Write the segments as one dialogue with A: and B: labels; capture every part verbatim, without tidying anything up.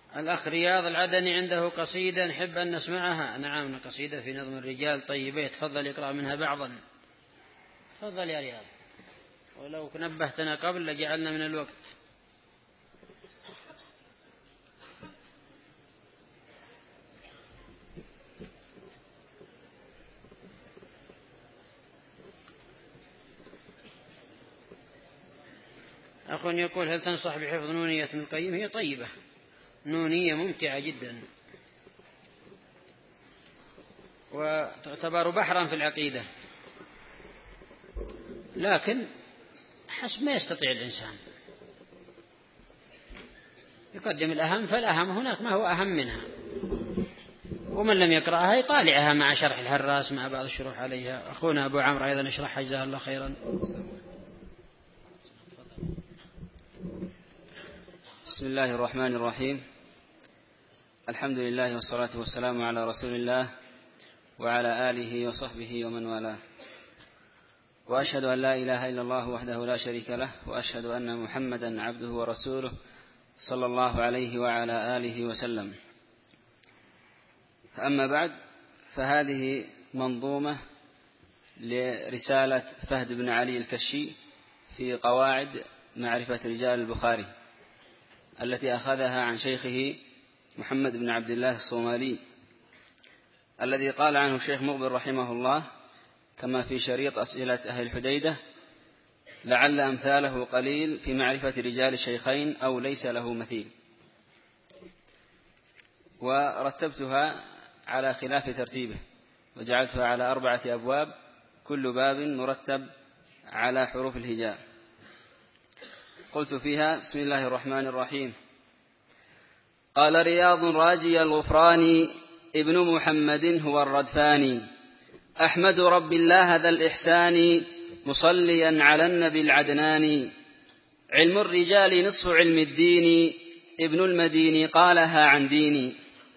A: الأخ رياض العدني عنده قصيدة نحب أن نسمعها. نعم، قصيدة في نظم الرجال طيبة، تفضل يقرأ منها بعضا. تفضل يا رياض، ولو نبهتنا قبل لجعلنا من الوقت. أخ يقول: هل تنصح بحفظ نونية ابن القيم؟ هي طيبة، نونية ممتعة جدا، وتعتبر بحرا في العقيدة، لكن حسب ما يستطيع الإنسان يقدم الأهم، فالأهم هناك ما هو أهم منها، ومن لم يقرأها يطالعها مع شرح الهراس مع بعض الشروح عليها. أخونا أبو عمرو أيضا يشرح، جزاه الله خيرا.
B: بسم الله الرحمن الرحيم. الحمد لله والصلاة والسلام على رسول الله وعلى آله وصحبه ومن والاه، وأشهد أن لا إله إلا الله وحده لا شريك له، وأشهد أن محمدا عبده ورسوله صلى الله عليه وعلى آله وسلم. أما بعد، فهذه منظومة لرسالة فهد بن علي الكشي في قواعد معرفة رجال البخاري، التي أخذها عن شيخه محمد بن عبد الله الصومالي، الذي قال عنه الشيخ مقبل رحمه الله كما في شريط أسئلة أهل الحديدة: لعل أمثاله قليل في معرفة رجال الشيخين أو ليس له مثيل. ورتبتها على خلاف ترتيبه، وجعلتها على أربعة أبواب، كل باب مرتب على حروف الهجاء. قلت فيها: بسم الله الرحمن الرحيم. قال رياض راجي الغفران ابن محمد هو الردفاني، أحمد رب الله ذا الإحسان مصليا على النبي العدناني، علم الرجال نصف علم الدين ابن المديني قالها عن ديني،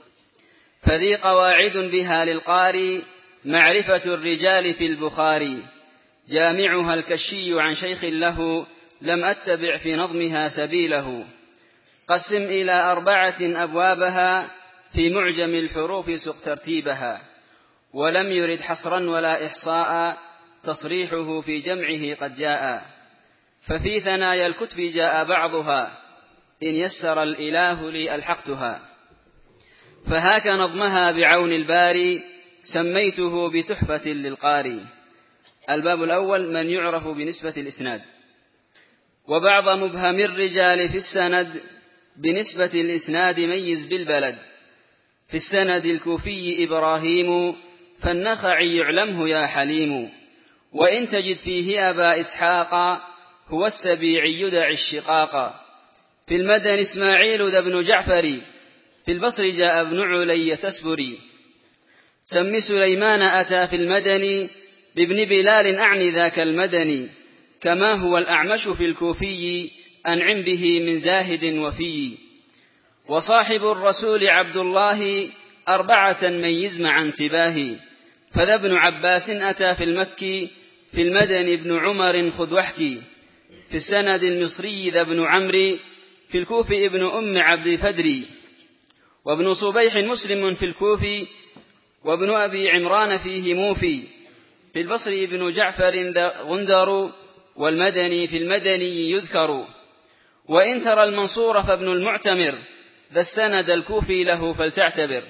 B: فذي قواعد بها للقاري معرفة الرجال في البخاري، جامعها الكشي عن شيخ له لم أتبع في نظمها سبيله، قسم إلى أربعة أبوابها في معجم الحروف سق ترتيبها، ولم يرد حصرا ولا إحصاء تصريحه في جمعه قد جاء، ففي ثنايا الكتب جاء بعضها إن يسر الإله لي ألحقتها، فهاك نظمها بعون الباري سميته بتحفة للقاري. الباب الأول: من يعرف بنسبة الإسناد. وبعض مبهم الرجال في السند بنسبة الإسناد ميز بالبلد، في السند الكوفي إبراهيم فالنخعي يعلمه يا حليم، وإن تجد فيه أبا إسحاق هو السبيعي دع الشقاق، في المدن إسماعيل ذا بن جعفر في البصر جاء ابن علي تسبري، سم سليمان أتى في المدني بابن بلال أعني ذاك المدني، كما هو الأعمش في الكوفي أنعم به من زاهد وفي، وصاحب الرسول عبد الله أربعة ميز مع انتباه، فذا ابن عباس أتى في المكي في المدن ابن عمر خذ واحكي، في السند المصري ذا ابن عمري في الكوف ابن أم عبد فدري، وابن صبيح مسلم في الكوفي وابن أبي عمران فيه موفي، في البصر ابن جعفر غندر والمدني في المدني يذكر، وإن ترى المنصور فابن المعتمر ذا السند الكوفي له فلتعتبر.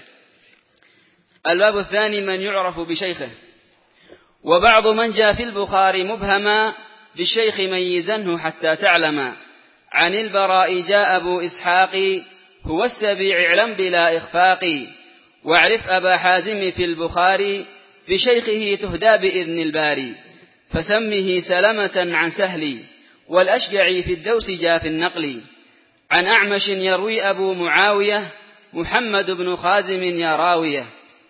B: الباب الثاني: من يعرف بشيخه. وبعض من جاء في البخاري مبهما بالشيخ ميزنه حتى تعلم، عن البراء جاء أبو إسحاق هو السبيع اعلم بلا إخفاق، واعرف أبا حازم في البخاري بشيخه تهدى بإذن الباري، فسمه سلمة عن سهل والأشجعي في الدوس جاء في النقل، عن أعمش يروي أبو معاوية محمد بن خازم يا راوية،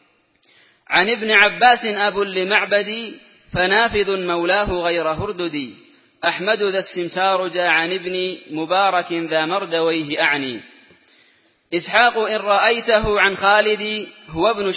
B: عن ابن عباس أبو لمعبدي فنافذ مولاه غير هرددي، أحمد ذا السمسار جاء عن ابن مبارك ذا مردويه أعني، إسحاق إن رأيته عن خالد هو ابن